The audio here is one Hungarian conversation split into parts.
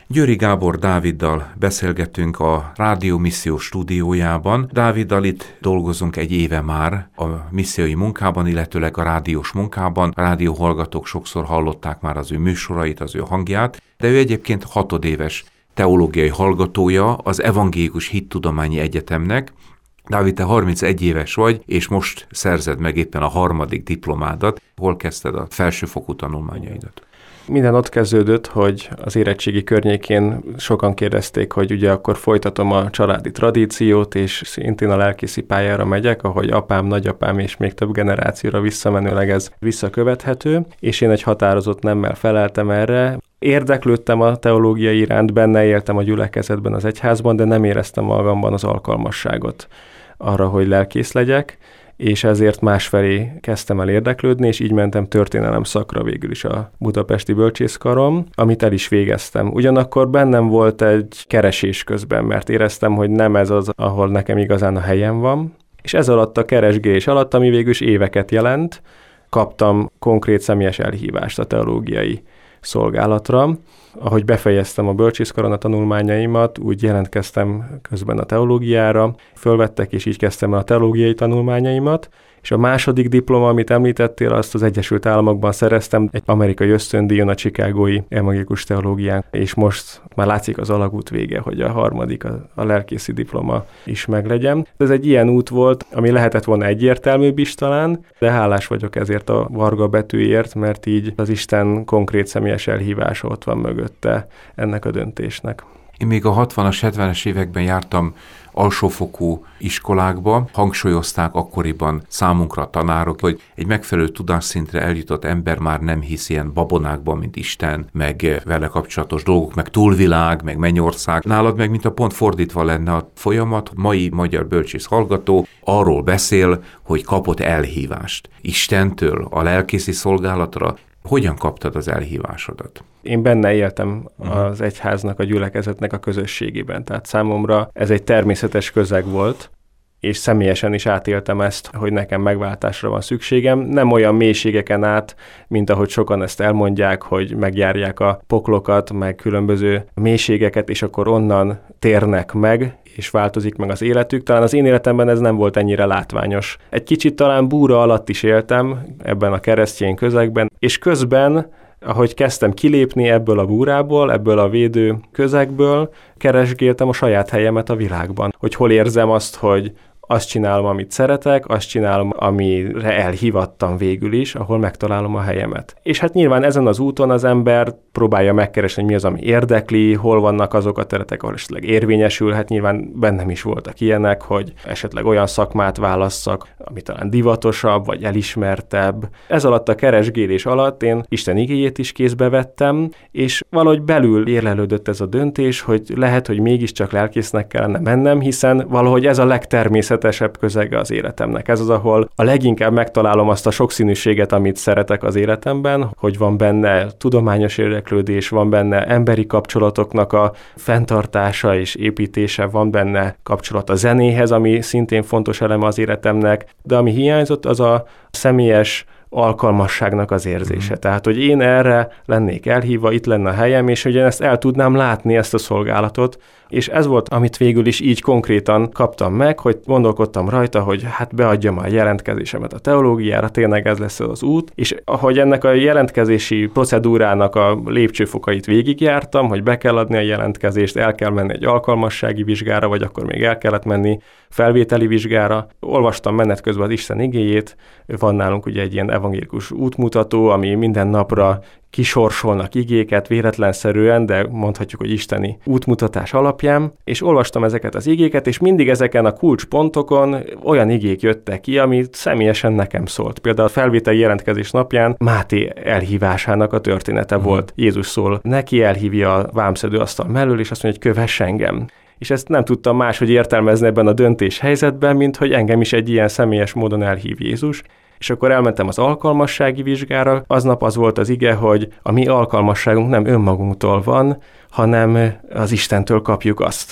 Győri Gábor Dáviddal beszélgetünk a Rádió Misszió stúdiójában. Dáviddal itt dolgozunk egy éve már a missziói munkában, illetőleg a rádiós munkában. A rádióhallgatók sokszor hallották már az ő műsorait, az ő hangját, de ő egyébként 6 éves teológiai hallgatója az Evangélikus Hittudományi Egyetemnek. Dávid, te 31 éves vagy, és most szerzed meg éppen a 3. diplomádat. Hol kezdted a felsőfokú tanulmányaidat? Minden ott kezdődött, hogy az érettségi környékén sokan kérdezték, hogy ugye akkor folytatom a családi tradíciót, és szintén a lelkészi pályára megyek, ahogy apám, nagyapám és még több generációra visszamenőleg ez visszakövethető, és én egy határozott nemmel feleltem erre. Érdeklődtem a teológia iránt, benne éltem a gyülekezetben, az egyházban, de nem éreztem magamban az alkalmasságot arra, hogy lelkész legyek, és ezért másfelé kezdtem el érdeklődni, és így mentem történelem szakra végül is a Budapesti Bölcsészkaron, amit el is végeztem. Ugyanakkor bennem volt egy keresés közben, mert éreztem, hogy nem ez az, ahol nekem igazán a helyem van, és ez alatt a keresgélés alatt, ami végül is éveket jelent, kaptam konkrét személyes elhívást a teológiai szolgálatra. Ahogy befejeztem a bölcsészkaron a tanulmányaimat, úgy jelentkeztem közben a teológiára, fölvettek, és így kezdtem el a teológiai tanulmányaimat, és a 2. diploma, amit említettél, azt az Egyesült Államokban szereztem, egy amerikai ösztöndíjon a chicagói evangélikus teológián, és most már látszik az alagút vége, hogy a 3. a lelkészi diploma is meglegyen. Ez egy ilyen út volt, ami lehetett volna egyértelműbb is talán, de hálás vagyok ezért a varga betűért, mert így az Isten konkrét személyes elhívása ott van mögötte ennek a döntésnek. Én még a 60-as, 70-es években jártam alsófokú iskolákba, hangsúlyozták akkoriban számunkra a tanárok, hogy egy megfelelő tudásszintre eljutott ember már nem hisz ilyen babonákban, mint Isten, meg vele kapcsolatos dolgok, meg túlvilág, meg mennyország. Nálad meg, mint a pont fordítva lenne a folyamat, mai magyar bölcsész hallgató arról beszél, hogy kapott elhívást Istentől a lelkészi szolgálatra. Hogyan kaptad az elhívásodat? Én benne éltem az egyháznak, a gyülekezetnek a közösségében, tehát számomra ez egy természetes közeg volt, és személyesen is átéltem ezt, hogy nekem megváltásra van szükségem. Nem olyan mélységeken át, mint ahogy sokan ezt elmondják, hogy megjárják a poklokat, meg különböző mélységeket, és akkor onnan térnek meg, és változik meg az életük. Talán az én életemben ez nem volt ennyire látványos. Egy kicsit talán búra alatt is éltem ebben a keresztény közegben, és közben, ahogy kezdtem kilépni ebből a búrából, ebből a védő közegből, keresgéltem a saját helyemet a világban. Hogy hol érzem azt, hogy azt csinálom, amit szeretek, azt csinálom, amire elhivattam végül is, ahol megtalálom a helyemet. És hát nyilván ezen az úton az ember próbálja megkeresni, hogy mi az, ami érdekli, hol vannak azok a területek, ahol esetleg érvényesülhet. Nyilván bennem is voltak ilyenek, hogy esetleg olyan szakmát válasszak, ami talán divatosabb, vagy elismertebb. Ez alatt a keresgélés alatt én Isten igéjét is kézbe vettem, és valahogy belül érlelődött ez a döntés, hogy lehet, hogy mégiscsak lelkésznek kellene mennem, hiszen valahogy ez a legtermészetesebb közege az életemnek. Ez az, ahol a leginkább megtalálom azt a sokszínűséget, amit szeretek az életemben, hogy van benne tudományos érdeklődés, van benne emberi kapcsolatoknak a fenntartása és építése, van benne kapcsolat a zenéhez, ami szintén fontos eleme az életemnek, de ami hiányzott, az a személyes alkalmasságnak az érzése. Tehát, hogy én erre lennék elhívva, itt lenne a helyem, és hogy én ezt el tudnám látni, ezt a szolgálatot, és ez volt, amit végül is így konkrétan kaptam meg, hogy gondolkodtam rajta, hogy hát beadjam a jelentkezésemet a teológiára, tényleg ez lesz az út, és ahogy ennek a jelentkezési procedúrának a lépcsőfokait végigjártam, hogy be kell adni a jelentkezést, el kell menni egy alkalmassági vizsgára, vagy akkor még el kellett menni felvételi vizsgára. Olvastam menet közben az Isten igéjét, van nálunk ugye egy ilyen evangélikus útmutató, ami minden napra kisorsolnak igéket véletlenszerűen, de mondhatjuk, hogy isteni útmutatás alapján, és olvastam ezeket az igéket, és mindig ezeken a kulcspontokon olyan igék jöttek ki, ami személyesen nekem szólt. Például a felvételi jelentkezés napján Máté elhívásának a története volt. Jézus szól, neki elhívja a vámszedőasztal mellől, és azt mondja, hogy kövess engem. És ezt nem tudtam máshogy értelmezni ebben a döntéshelyzetben, mint hogy engem is egy ilyen személyes módon elhív Jézus. És akkor elmentem az alkalmassági vizsgára, aznap az volt az ige, hogy a mi alkalmasságunk nem önmagunktól van, hanem az Istentől kapjuk azt.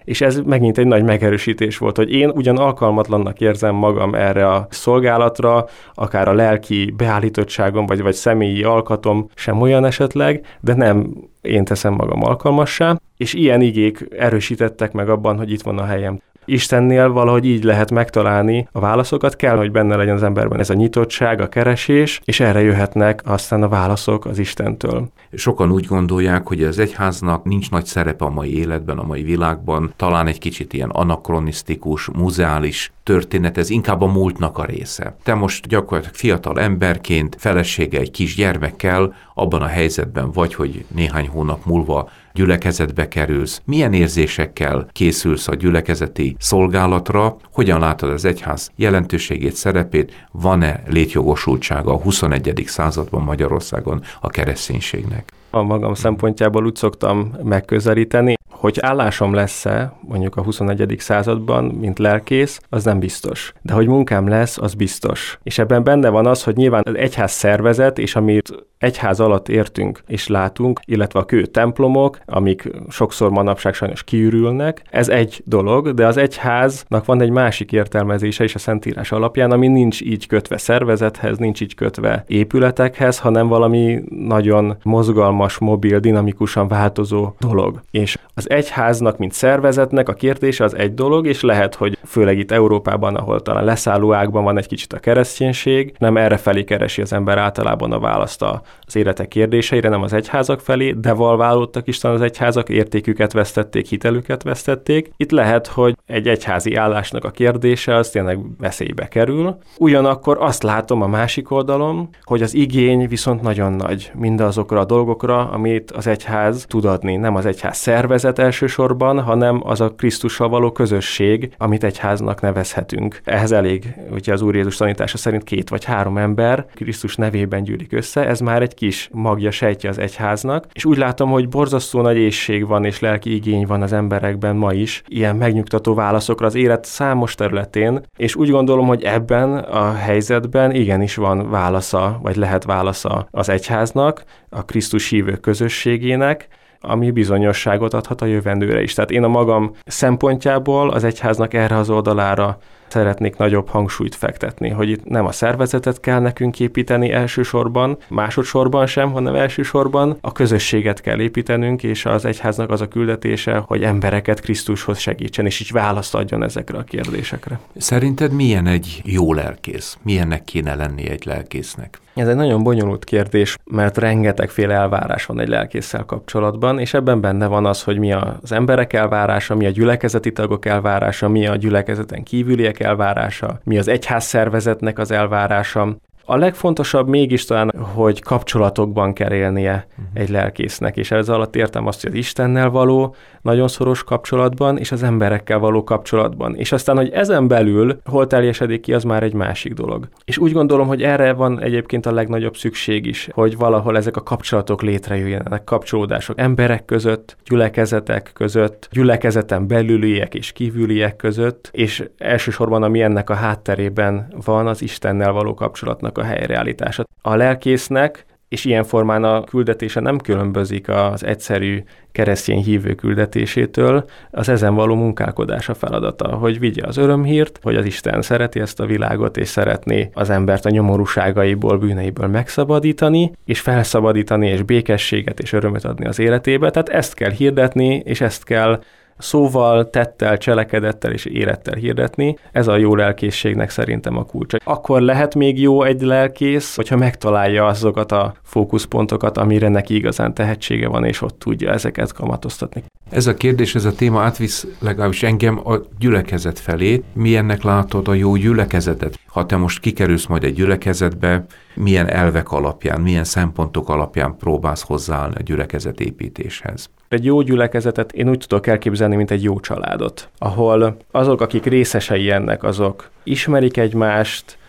És ez megint egy nagy megerősítés volt, hogy én ugyan alkalmatlannak érzem magam erre a szolgálatra, akár a lelki beállítottságom, vagy személyi alkatom sem olyan esetleg, de nem én teszem magam alkalmassá, és ilyen igék erősítettek meg abban, hogy itt van a helyem. Istennél valahogy így lehet megtalálni a válaszokat, kell, hogy benne legyen az emberben ez a nyitottság, a keresés, és erre jöhetnek aztán a válaszok az Istentől. Sokan úgy gondolják, hogy az egyháznak nincs nagy szerepe a mai életben, a mai világban, talán egy kicsit ilyen anakronisztikus, muzeális történet, ez inkább a múltnak a része. Te most gyakorlatilag fiatal emberként, felesége egy kis gyermekkel abban a helyzetben vagy, hogy néhány hónap múlva gyülekezetbe kerülsz. Milyen érzésekkel készülsz a gyülekezeti szolgálatra? Hogyan látod az egyház jelentőségét, szerepét? Van-e létjogosultsága a 21. században Magyarországon a kereszténységnek? A magam szempontjából úgy szoktam megközelíteni, hogy állásom lesz-e mondjuk a 21. században, mint lelkész, az nem biztos. De hogy munkám lesz, az biztos. És ebben benne van az, hogy nyilván az egyház szervezet, és amit egyház alatt értünk és látunk, illetve a kő templomok, amik sokszor manapság sajnos kiürülnek, ez egy dolog, de az egyháznak van egy másik értelmezése is a Szentírás alapján, ami nincs így kötve szervezethez, nincs így kötve épületekhez, hanem valami nagyon mozgalmas, mobil, dinamikusan változó dolog. És az egyháznak, mint szervezetnek a kérdése az egy dolog, és lehet, hogy főleg itt Európában, ahol talán leszálló ágban van egy kicsit a kereszténység, nem errefelé keresi az ember általában a választ az életek kérdéseire, nem az egyházak felé, devalválódtak Isten az egyházak, értéküket vesztették, hitelüket vesztették. Itt lehet, hogy egy egyházi állásnak a kérdése az tényleg veszélybe kerül. Ugyanakkor azt látom a másik oldalon, hogy az igény viszont nagyon nagy mindazokra a dolgokra, amit az egyház tud adni. Nem az egyház szervezet elsősorban, hanem az a Krisztussal való közösség, amit egyháznak nevezhetünk. Ehhez elég, hogyha az Úr Jézus tanítása szerint 2 vagy 3 ember Krisztus nevében gyűlik össze, ez már egy kis magja, sejtje az egyháznak, és úgy látom, hogy borzasztó nagy éhség van és lelki igény van az emberekben ma is, ilyen megnyugtató válaszokra az élet számos területén, és úgy gondolom, hogy ebben a helyzetben igenis van válasza, vagy lehet válasza az egyháznak, a Krisztus hívők közösségének, ami bizonyosságot adhat a jövendőre is. Tehát én a magam szempontjából az egyháznak erre az oldalára szeretnék nagyobb hangsúlyt fektetni, hogy itt nem a szervezetet kell nekünk építeni elsősorban, másodszorban sem, hanem elsősorban a közösséget kell építenünk, és az egyháznak az a küldetése, hogy embereket Krisztushoz segítsen, és így választ adjon ezekre a kérdésekre. Szerinted milyen egy jó lelkész? Milyennek kéne lenni egy lelkésznek? Ez egy nagyon bonyolult kérdés, mert rengetegféle elvárás van egy lelkésszel kapcsolatban, és ebben benne van az, hogy mi az emberek elvárása, mi a gyülekezeti tagok elvárása, mi a gyülekezeten kívüliek elvárása, mi az egyház szervezetnek az elvárása. A legfontosabb mégis talán, hogy kapcsolatokban kell élnie egy lelkésznek, és ez alatt értem azt, hogy az Istennel való nagyon szoros kapcsolatban, és az emberekkel való kapcsolatban. És aztán, hogy ezen belül hol teljesedik ki, az már egy másik dolog. És úgy gondolom, hogy erre van egyébként a legnagyobb szükség is, hogy valahol ezek a kapcsolatok létrejöjjenek, kapcsolódások emberek között, gyülekezetek között, gyülekezeten belüliek és kívüliek között, és elsősorban, ami ennek a hátterében van, az Istennel való kapcsolatnak a helyreállítása. A lelkésznek, és ilyen formán a küldetése nem különbözik az egyszerű keresztény hívő küldetésétől, az ezen való munkálkodás a feladata, hogy vigye az örömhírt, hogy az Isten szereti ezt a világot, és szeretné az embert a nyomorúságaiból, bűneiből megszabadítani, és felszabadítani, és békességet és örömöt adni az életébe. Tehát ezt kell hirdetni, és ezt kell szóval, tettel, cselekedettel és élettel hirdetni. Ez a jó lelkészségnek szerintem a kulcsa. Akkor lehet még jó egy lelkész, hogyha megtalálja azokat a fókuszpontokat, amire neki igazán tehetsége van, és ott tudja ezeket kamatoztatni. Ez a kérdés, ez a téma átvisz legalábbis engem a gyülekezet felé. Milyennek látod a jó gyülekezetet? Ha te most kikerülsz majd egy gyülekezetbe, milyen elvek alapján, milyen szempontok alapján próbálsz hozzáállni a gyülekezetépítéshez? Egy jó gyülekezetet én úgy tudok elképzelni, mint egy jó családot, ahol azok, akik részesei ennek, azok ismerik egymást,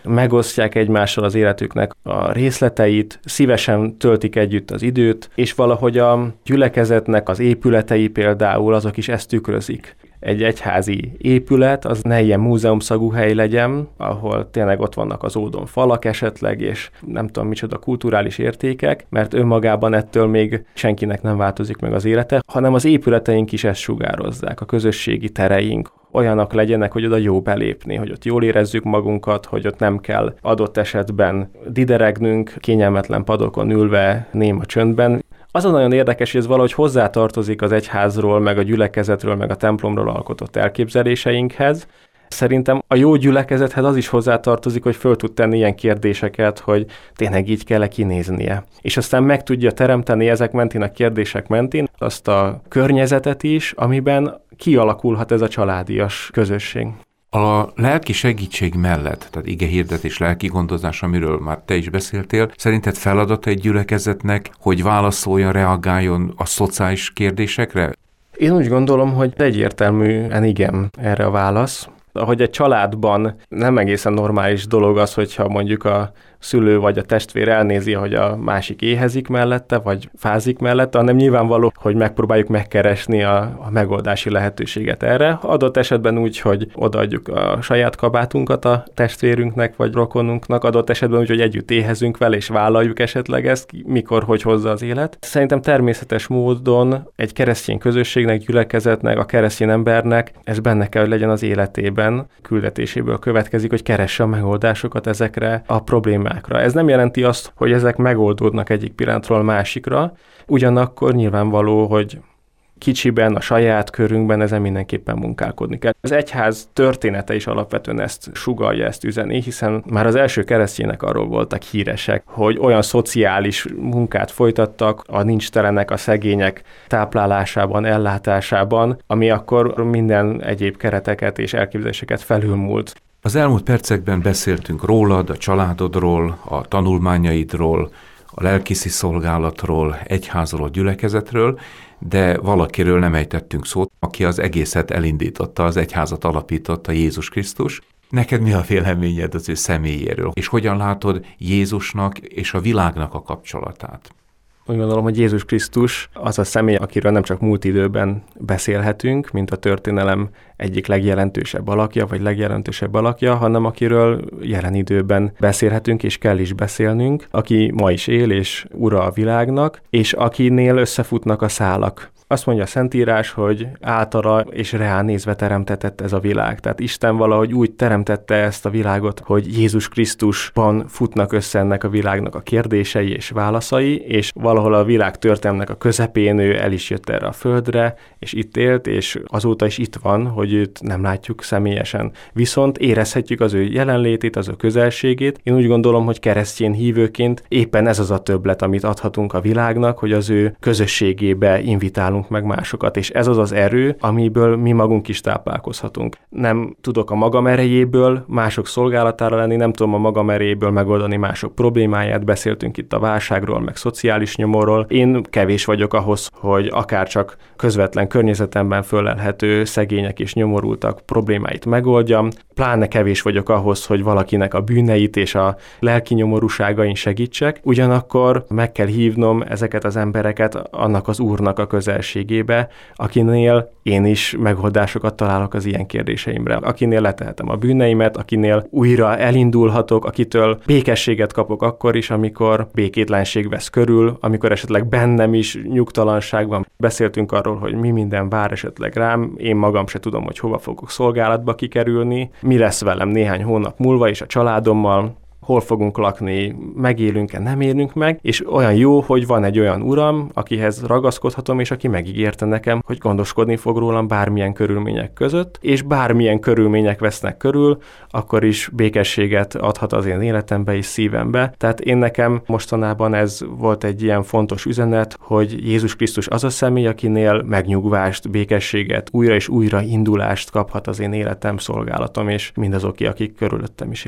megosztják egymással az életüknek a részleteit, szívesen töltik együtt az időt, és valahogy a gyülekezetnek az épületei például azok is ezt tükrözik. Egy egyházi épület, az ne ilyen múzeumszagú hely legyen, ahol tényleg ott vannak az ódon falak esetleg, és nem tudom micsoda kulturális értékek, mert önmagában ettől még senkinek nem változik meg az élete, hanem az épületeink is ezt sugározzák, a közösségi tereink, olyanok legyenek, hogy oda jó belépni, hogy ott jól érezzük magunkat, hogy ott nem kell adott esetben dideregnünk, kényelmetlen padokon ülve néma csöndben. Az a nagyon érdekes, hogy ez valahogy hozzátartozik az egyházról, meg a gyülekezetről, meg a templomról alkotott elképzeléseinkhez. Szerintem a jó gyülekezethez az is hozzátartozik, hogy föl tud tenni ilyen kérdéseket, hogy tényleg így kell-e kinéznie. És aztán meg tudja teremteni ezek mentén, a kérdések mentén azt a környezetet is, amiben kialakulhat ez a családias közösség. A lelki segítség mellett, tehát igehirdetés, lelki gondozás, amiről már te is beszéltél, szerinted feladata egy gyülekezetnek, hogy válaszoljon, reagáljon a szociális kérdésekre? Én úgy gondolom, hogy egyértelműen igen erre a válasz. Ahogy egy családban nem egészen normális dolog az, hogyha mondjuk a szülő vagy a testvér elnézi, hogy a másik éhezik mellette, vagy fázik mellette, hanem nyilvánvaló, hogy megpróbáljuk megkeresni a megoldási lehetőséget erre. Adott esetben úgy, hogy odaadjuk a saját kabátunkat a testvérünknek, vagy rokonunknak, adott esetben úgy, hogy együtt éhezünk vele, és vállaljuk esetleg ezt, mikor, hogy hozza az élet. Szerintem természetes módon egy keresztény közösségnek, gyülekezetnek, a keresztény embernek ez benne kell, hogy legyen az életében, küldetéséből következik, hogy keresse a megoldásokat ezekre a problémákra. Ez nem jelenti azt, hogy ezek megoldódnak egyik pillanatról másikra, ugyanakkor nyilvánvaló, hogy kicsiben, a saját körünkben ezen mindenképpen munkálkodni kell. Az egyház története is alapvetően ezt sugallja, ezt üzeni, hiszen már az első keresztények arról voltak híresek, hogy olyan szociális munkát folytattak a nincstelenek, a szegények táplálásában, ellátásában, ami akkor minden egyéb kereteket és elképzeléseket felülmúlt. Az elmúlt percekben beszéltünk rólad, a családodról, a tanulmányaidról, a lelkiszi szolgálatról, egyházról, gyülekezetről, de valakiről nem ejtettünk szót, aki az egészet elindította, az egyházat alapította, Jézus Krisztus. Neked mi a véleményed az ő személyéről, és hogyan látod Jézusnak és a világnak a kapcsolatát? Úgy gondolom, hogy Jézus Krisztus az a személy, akiről nem csak múlt időben beszélhetünk, mint a történelem egyik legjelentősebb alakja, vagy legjelentősebb alakja, hanem akiről jelen időben beszélhetünk, és kell is beszélnünk, aki ma is él, és ura a világnak, és akinél összefutnak a szálak. Azt mondja a Szentírás, hogy általa és reál nézve teremtetett ez a világ. Tehát Isten valahogy úgy teremtette ezt a világot, hogy Jézus Krisztusban futnak össze ennek a világnak a kérdései és válaszai, és valahol a világ történelmnek a közepén ő el is jött erre a földre, és itt élt, és azóta is itt van, hogy őt nem látjuk személyesen. Viszont érezhetjük az ő jelenlétét, az ő közelségét. Én úgy gondolom, hogy keresztény hívőként éppen ez az a többlet, amit adhatunk a világnak, hogy az ő közösségébe invitálunk meg másokat, és ez az az erő, amiből mi magunk is táplálkozhatunk. Nem tudok a magam erejéből mások szolgálatára lenni, nem tudom a magam erejéből megoldani mások problémáját, beszéltünk itt a válságról, meg szociális nyomorról. Én kevés vagyok ahhoz, hogy akár csak közvetlen környezetemben fölelhető szegények és nyomorultak problémáit megoldjam, pláne kevés vagyok ahhoz, hogy valakinek a bűneit és a lelki nyomorúságain segítsek, ugyanakkor meg kell hívnom ezeket az embereket annak az Úrnak a közelségébe, akinél én is megoldásokat találok az ilyen kérdéseimre, akinél letehetem a bűneimet, akinél újra elindulhatok, akitől békességet kapok akkor is, amikor békétlenség vesz körül, amikor esetleg bennem is nyugtalanság van. Beszéltünk arról, hogy mi minden vár esetleg rám, én magam se tudom, hogy hova fogok szolgálatba kikerülni, mi lesz velem néhány hónap múlva és a családommal, hol fogunk lakni, megélünk-e, nem élünk meg, és olyan jó, hogy van egy olyan uram, akihez ragaszkodhatom, és aki megígérte nekem, hogy gondoskodni fog rólam bármilyen körülmények között, és bármilyen körülmények vesznek körül, akkor is békességet adhat az én életembe és szívembe. Tehát én nekem mostanában ez volt egy ilyen fontos üzenet, hogy Jézus Krisztus az a személy, akinél megnyugvást, békességet, újra és újra indulást kaphat az én életem, szolgálatom, és mindazok, akik körülöttem is élnek.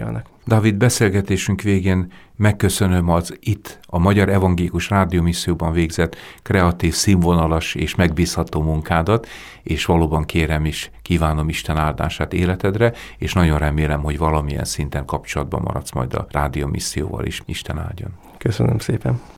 Dávid, beszélgetésünk végén megköszönöm az itt a Magyar Evangélikus Rádiómisszióban végzett kreatív, színvonalas és megbízható munkádat, és valóban kérem is, kívánom Isten áldását életedre, és nagyon remélem, hogy valamilyen szinten kapcsolatban maradsz majd a rádiómisszióval is. Isten áldjon. Köszönöm szépen.